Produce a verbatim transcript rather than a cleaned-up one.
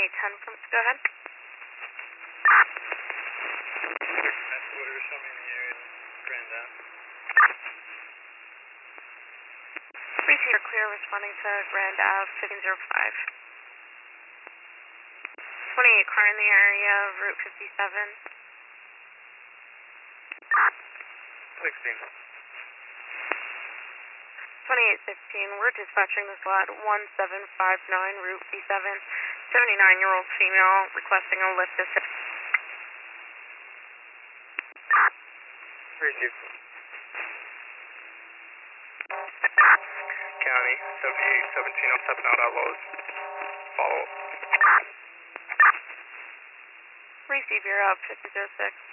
twenty-eight ten from, go ahead. That's what are showing in the area, Grand Ave. Receiver clear, responding to Grand Ave, fifteen oh five. twenty-eight car in the area, Route fifty-seven. sixteen. twenty-eight fifteen, we're dispatching this lot one seven five nine, Route fifty-seven. seventy-nine-year-old female requesting a lift assist. Receive. County, seventy-eight seventeen oh seven out at Lowe's. Follow up. Receive, you're up, fifty oh six.